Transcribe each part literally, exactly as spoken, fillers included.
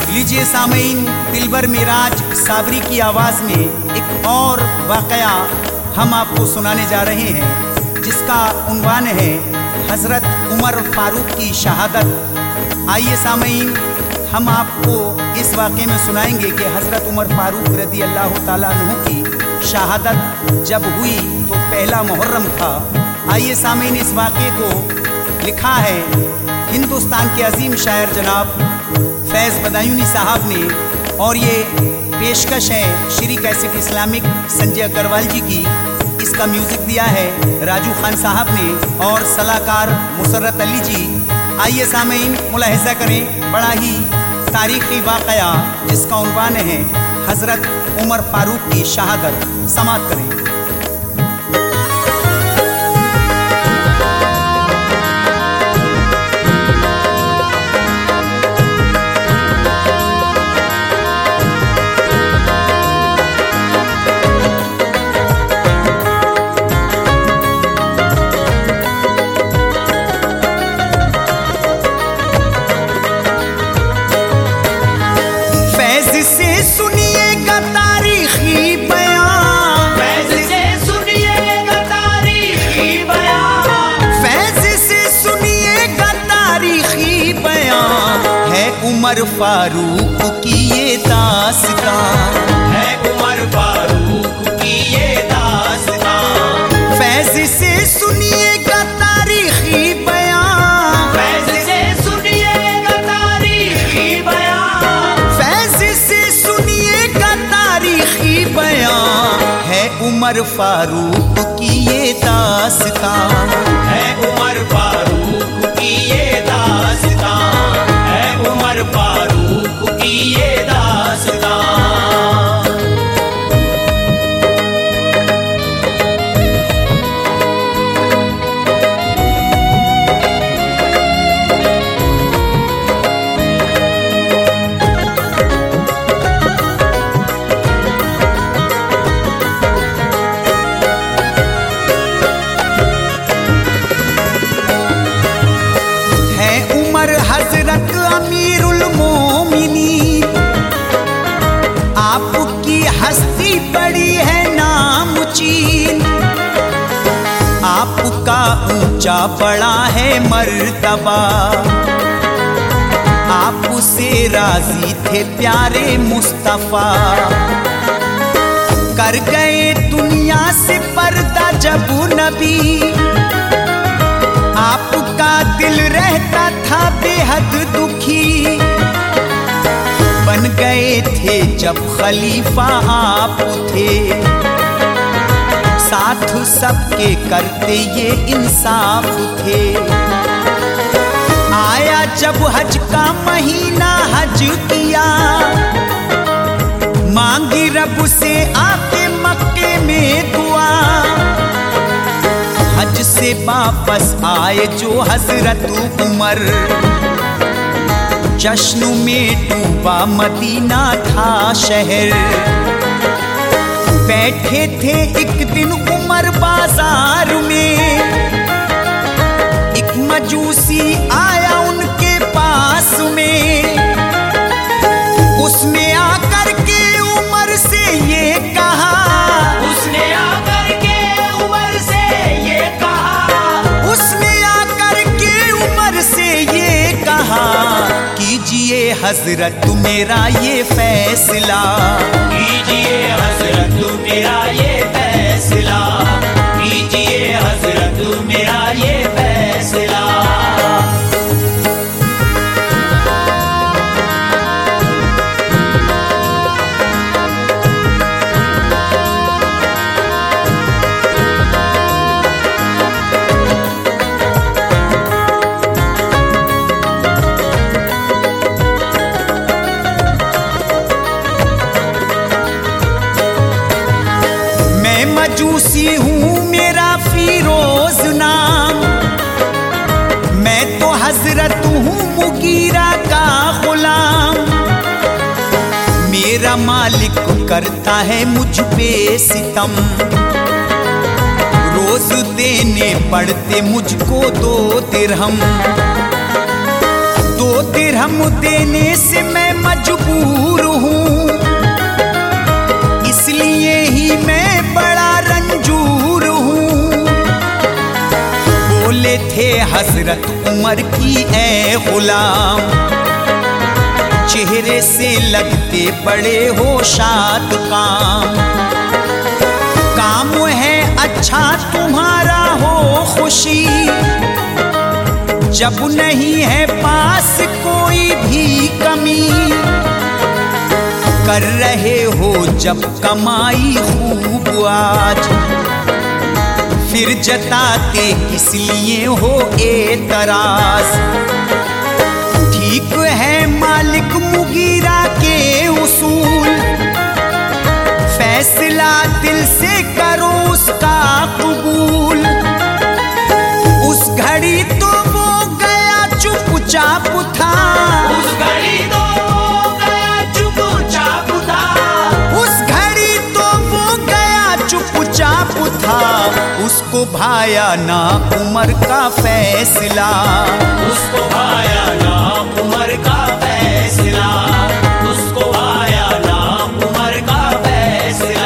लीजिए सामीन, दिलबर मिराज साबरी की आवाज़ में एक और वाक़या हम आपको सुनाने जा रहे हैं, जिसका उन्वान है हज़रत उमर फारूक की शहादत। आइए सामीन, हम आपको इस वाक़े में सुनाएंगे कि हज़रत उमर फारूक रज़ी अल्लाह ताला अन्हु की शहादत जब हुई तो पहला मुहर्रम था। आइए सामीन, इस वाक़े को लिखा है हिंदुस्तान के अजीम शायर जनाब फैज़ बदायूनी साहब ने, और ये पेशकश है श्री कैसेट इस्लामिक संजय अग्रवाल जी की। इसका म्यूज़िक दिया है राजू खान साहब ने और सलाहकार मुसर्रत अली जी। आइए सामीन, मुलाहिज़ा करें बड़ा ही तारीख़ी वाक़या जिसका उन्वान है हज़रत उमर फारूक की शहादत। समाअत करें। उमर फारूक की ये दास्तां है, उमर फारूक की ये दास्तां। फैज़ से सुनिएगा तारीख़ी बयां, फैज़ से सुनिएगा तारीख़ी बयां, फैज़ से सुनिएगा तारीख़ी बयां। है उमर फारूक की ये दास्तां, है उमर फारूक की ये दास्तां, उमर फारूक की ये दास्तां। है उमर हजरत अमीरुल मोमिनीन, आपकी हस्ती बड़ी है नामुचीन। आपका ऊंचा बड़ा है मर्तबा, आपसे राजी थे प्यारे मुस्तफा। कर गए दुनिया से पर्दा जब नबी, आपका दिल रहता था बेहद दुखी। बन गए थे जब खलीफा आप थे, साथ सबके करते ये इंसाफ थे। आया जब हज का महीना हज किया, मांगी रब से आके मक्के में दुआ। हज से वापस आए जो हजरत उमर, जश्न में डूबा मदीना था शहर। बैठे थे एक दिन उमर बाजार में, एक मजूसी आया उनके पास में। उसने आकर के उमर से ये कहा, उसने आकर के उमर से ये कहा, उसने आकर के उमर से ये कहा। कीजिए हजरत मेरा ये फैसला, कीजिए हजरत मेरा ये फैसला, कीजिए हजरत मेरा ये फैसला। मजूसी हूँ मेरा फिरोज नाम, मैं तो हजरत हूँ मुगीरा का गुलाम। मेरा मालिक करता है मुझ पे सितम, रोज देने पड़ते मुझको दो दिरहम। दो दिरहम देने से मैं मजबूर हूँ, इसलिए ही मैं बड़ा रंजूर हूँ। बोले थे हजरत उमर की ए गुलाम, चेहरे से लगते बड़े हो शाद काम। काम है अच्छा तुम्हारा हो खुशी, जब नहीं है पास कोई भी कमी। कर रहे हो जब कमाई खूब आज, फिर जताते किस लिए हो एतराज। ठीक है मालिक मुगीरा के उसूल, फैसला दिल से करो उसका कबूल। उस घड़ी तो वो गया चुपचाप था, उस घड़ी तो वो गया चुपचाप था, उस घड़ी तो वो गया चुपचाप था। उसको भाया ना उमर का फैसला, उसको भाया ना उमर का फैसला, उसको भाया ना उमर का फैसला।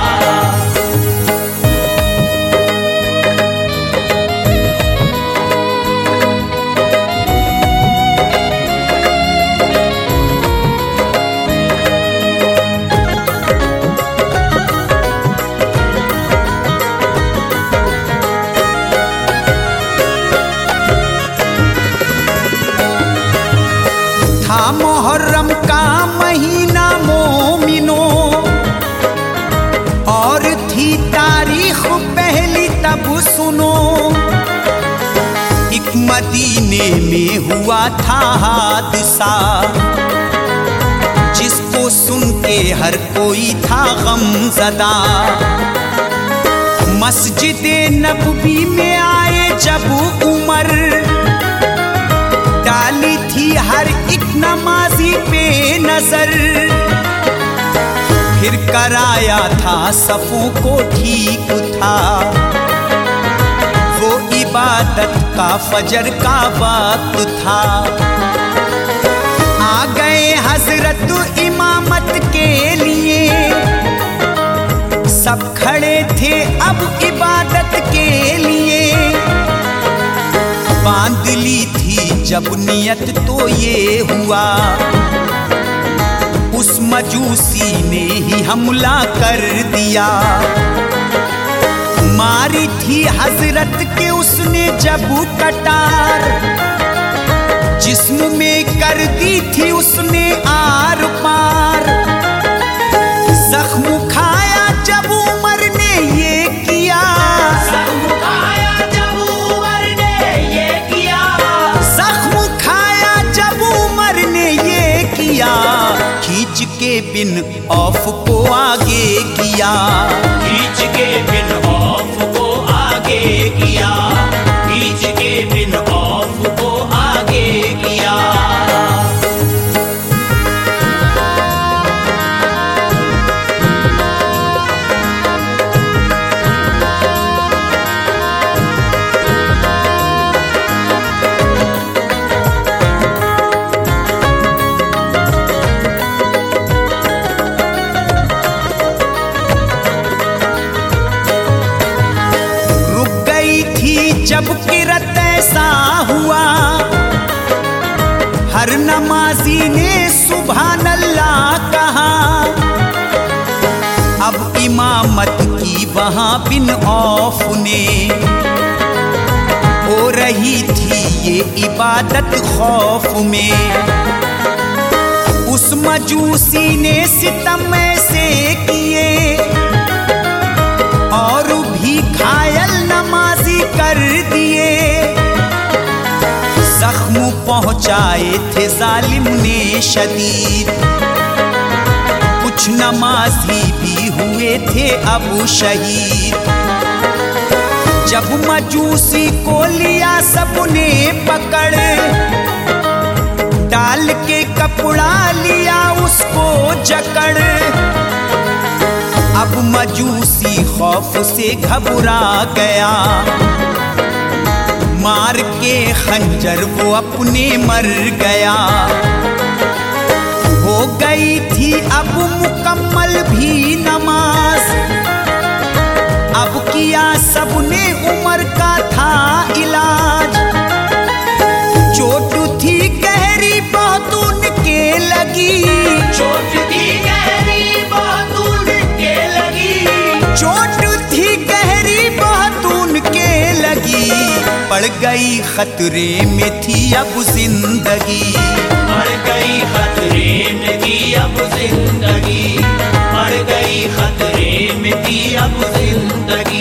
मुहर्रम का महीना मोमिनो, और थी तारीख पहली तब सुनो। एक मदीने में हुआ था हादसा, जिसको सुन के हर कोई था गमज़दा। मस्जिद नबवी में आए जब उमर, डाली थी हर एक नमाजी पे नजर। फिर कराया था सफों को ठीक था, वो इबादत का फजर का वक्त था। आ गए हजरत इमामत के लिए, सब खड़े थे अब इबादत के लिए। बांध ली थी जब नियत तो ये हुआ, उस मजूसी ने ही हमला कर दिया। मारी थी हजरत के उसने जब कटार, जिस्म में कर दी थी उसने आर पार। जख्म खाया जब उमर ने ये किया, जख्म खाया जब उमर ने ये किया, जख्म खाया जब उमर ने ये किया। खींच के बिन औफ को आगे किया, खींच के बिन औफ को आगे किया, खींच के बिन औफ को आगे किया। जब किरत ऐसा हुआ, हर नमाजी ने सुभान अल्लाह कहा। अब इमामत की वहां बिन औफ ने, हो रही थी ये इबादत खौफ में। उस मजूसी ने सितम ऐसे किए, और भी घायल नमाजी कर दिए। जख्म पहुंचाए थे जालिम ने शदीद, कुछ नमाजी भी हुए थे अब शहीद। जब मजूसी को लिया सबने पकड़, डाल के कपड़ा लिया उसको जकड़। अब मजूसी खौफ से घबरा गया, मार के खंजर वो अपने मर गया। हो गई खतरे में थी अब जिंदगी, मर गई खतरे में थी अब जिंदगी, मर गई खतरे में थी अब जिंदगी।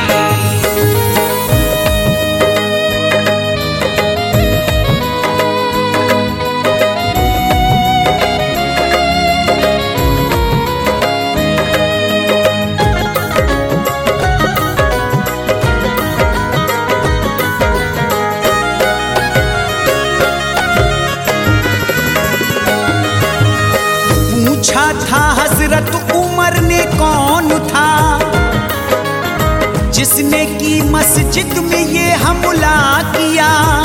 पूछा था हजरत उमर ने कौन था जिसने की मस्जिद में ये हमला किया।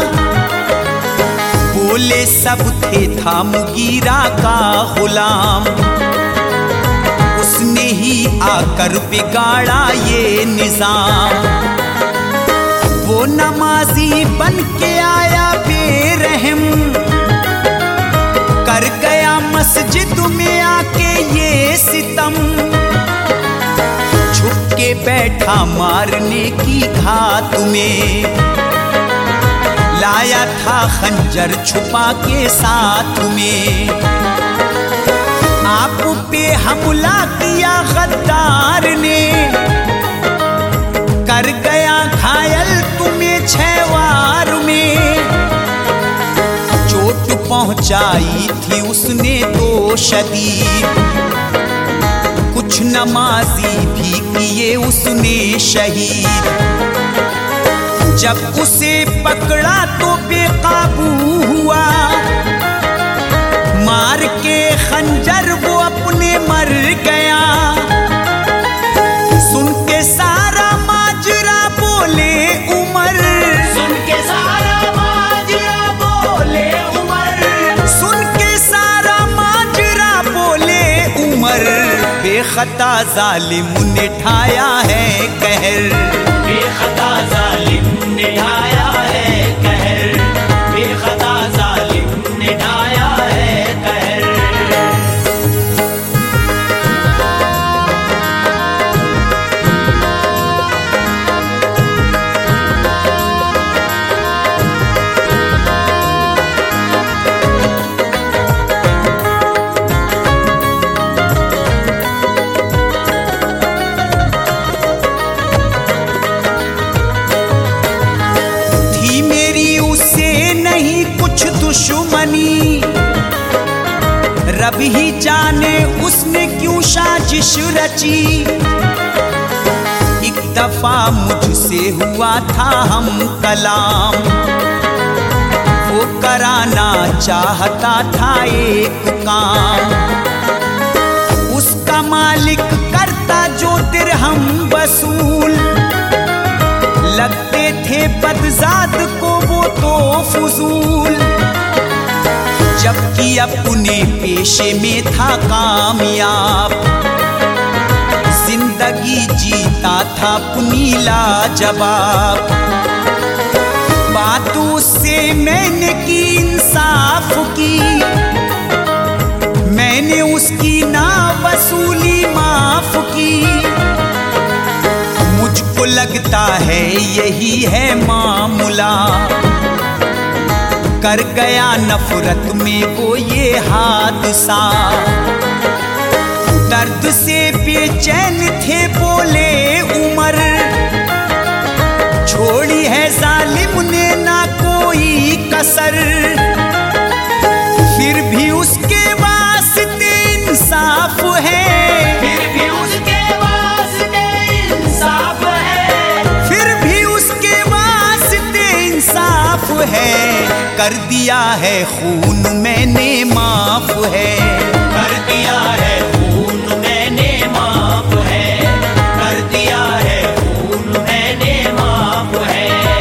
बोले सब थे, था मुगीरा का गुलाम, उसने ही आकर बिगाड़ा ये निजाम। वो नमाजी बन के आया बेरहम, कर गया मस्जिद में आके ये सितम। छुप के बैठा मारने की घात में, लाया था खंजर छुपा के साथ में। आप पे हमला किया गद्दार ने, कर गया घायल तुम्हें छह वार में। चोट पहुंचाई थी उसने तो शदीद, कुछ नमाजी भी किए उसने शहीद। जब उसे पकड़ा तो बेकाबू हुआ, मार के खंजर वो अपने मर गया। सुन के सारा माजरा बोले उमर, सुन के सारा माजरा बोले उमर, सुन के सारा माजरा बोले उमर। बेखता जालिम ने ढाया है कहर, बेखता जालिम ने ढाया है कहर, बेखता जालिम ने ढाया है कहर। दुश्मनी रब ही जाने उसने क्यों साजिश रची। एक दफा मुझसे हुआ था हम कलाम, वो कराना चाहता था एक काम। उसका मालिक करता जो दिरहम वसूल, लगते थे बदजाद को वो तो फजूल। जबकि अपने पेशे में था कामयाब, जिंदगी जीता था अपनी लाजवाब। बात उससे मैंने की इंसाफ की, मैंने उसकी ना वसूली माफ की। मुझको लगता है यही है मामला, कर गया नफरत में वो ये हादसा। दर्द से बेचैन थे बोले उमर, छोड़ी है जालिम ने ना कोई कसर। फिर भी उसके वास्ते इंसाफ है, फिर भी उसके वास्ते इंसाफ है, फिर भी उसके वास्ते इंसाफ है। कर दिया है खून मैंने माफ है, कर दिया है खून मैंने माफ है, कर दिया है खून मैंने माफ है।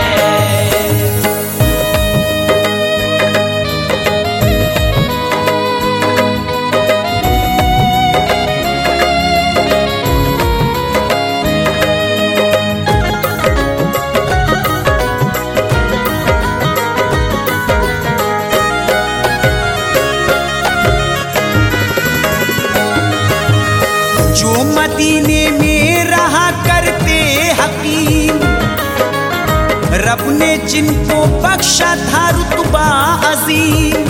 जो मदीने में रहा करते हकीम, रब ने जिनको बख्शा था रुतबा अजीम।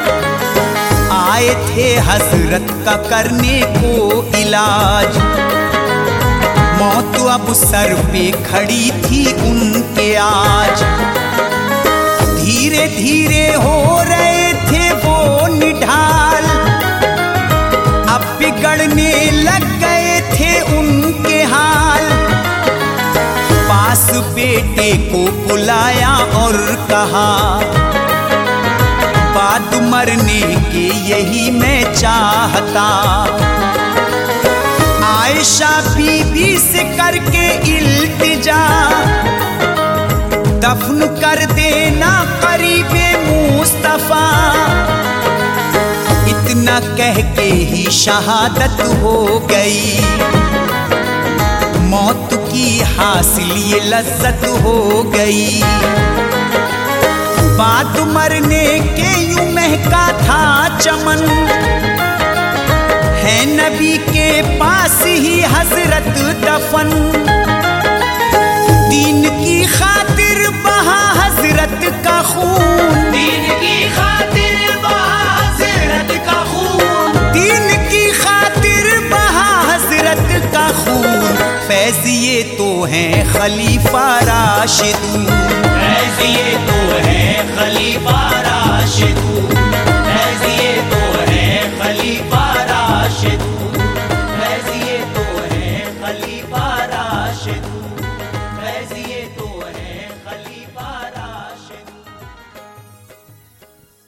आए थे हजरत का करने को इलाज, मौत अब सर पे खड़ी थी उनके आज। धीरे धीरे हो रहे थे वो निढाल, अब बिगड़ने लग गए थे उनके हाल। पास बेटे को बुलाया और कहा, बात मरने के यही मैं चाहता। आयशा बीबी से करके इल्तिजा, दफन कर देना करीबे मुस्तफा। इतना कह के ही शहादत हो गई, मौत की हासिल ये लज्जत हो गई। बाद मरने के यूं महका था चमन, है नबी के पास ही हजरत दफन। दीन की खातिर बहा हजरत का खून, दीन की खातिर बहा हजरत का खून, दीन की खातिर बहा हजरत का खून। फैज़ ये तो हैं खलीफा राशिदून, फैज़ ये तो है खलीफा राशिदून।